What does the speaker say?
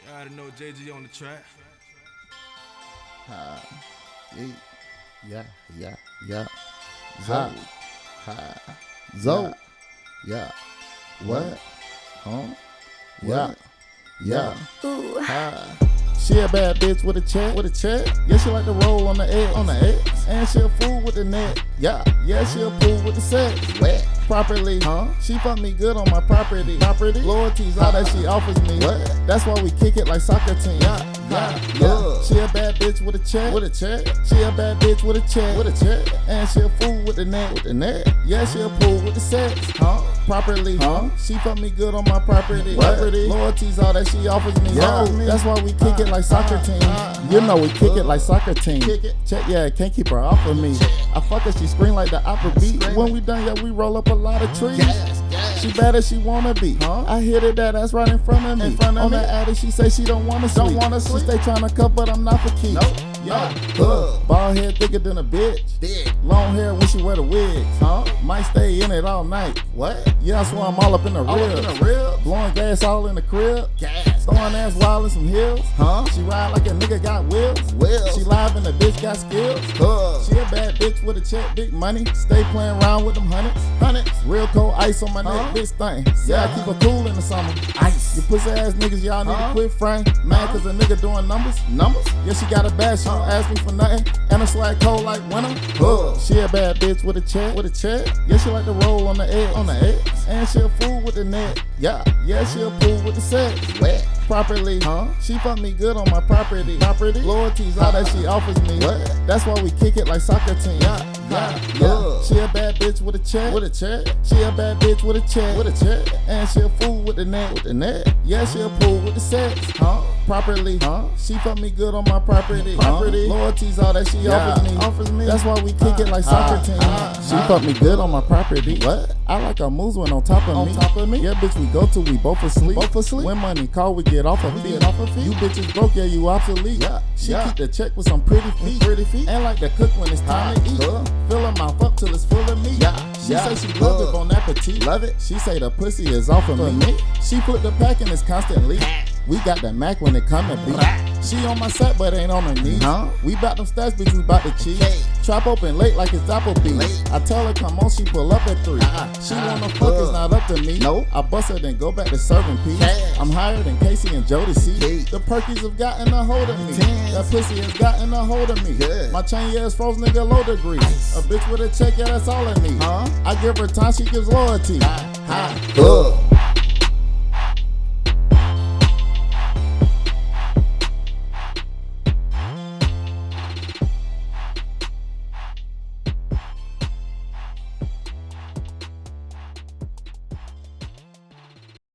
I already know JG on the track. Yeah. Zo. Zo. Yeah. What? Huh? Yeah. Ooh. She a bad bitch with a check. Yeah, she like to roll on the edge. And she a fool with the net. Yeah, she a fool with the sex. Wet. Properly, she fuck me good on my property. Loyalty's all that she offers me. What? That's why we kick it like soccer team. Yeah. She a bad bitch with a check. She a bad bitch with a check. And she a fool with the net. Yeah, she a fool with the sex. Properly, she fuck me good on my property. Loyalty's all that she offers me. That's why we kick it like soccer team. You know we kick it like soccer team. Check, yeah, can't keep her off of me. I fuck her, she scream like the opera beat. When we done, yeah, we roll up a lot of trees. She bad as she wanna be. I hit it, that's right in front of me. On the addy, she say she don't wanna sleep. She stay tryna cuff, but I'm not for keep. Bald head thicker than a bitch. Long hair when she wear the wigs. Might stay in it all night. What? Yeah, I swear I'm all up in the rib. Blowing gas all in the crib. Throwing ass wild in some hills. She ride like a nigga got wheels. She live and the bitch got skills. She a bad bitch with a check, big money. Stay playing around with them hundreds. Real cold ice on my neck, bitch thing. Yeah, I keep her cool in the summer. Ice. You pussy ass niggas, y'all need to quit frame. Mad cause a nigga doing numbers. Yeah, she got a bad, she don't ask me for nothing. And a swag cold like winter. She a bad bitch with a check. Yeah, she like to roll on the edge. And she a fool with the net. Yeah, she a fool with the sex. Wet. Properly, she fuck me good on my property. Loyalty's all that she offers me. That's why we kick it like soccer team. She a bad bitch with a check. She a bad bitch with a check. And she a fool with the net. Yeah, she a fool with the sex. Properly, she fuck me good on my property. Loyalty's all that she offers me. That's why we kick it like soccer team. She fuck me good on my property. What? I like her moves when on top of me. Yeah, bitch, we go till we both asleep. When money call, we get off her feet. You bitches broke, yeah, you obsolete. She keep the check with some pretty feet. And like to cook when it's time to eat. Fill her mouth up till it's full of meat. She say she love it, bon appetit. Love it. She say the pussy is off of me. She flip the pack and it's constantly. We got the Mac when it come to beat. She on my set but ain't on her knees. We bout them stats, bitch, we bout the cheese. Trap open late like it's Applebee's. I tell her come on, she pull up at 3. She wanna fuck, it's not up to me. I bust her then go back to serving peas. I'm higher than Casey and Jodeci. The Perkies have gotten a hold of me. That pussy has gotten a hold of me. My chain, yeah, is froze, nigga, low degree. A bitch with a check, yeah, that's all I need. I give her time, she gives loyalty.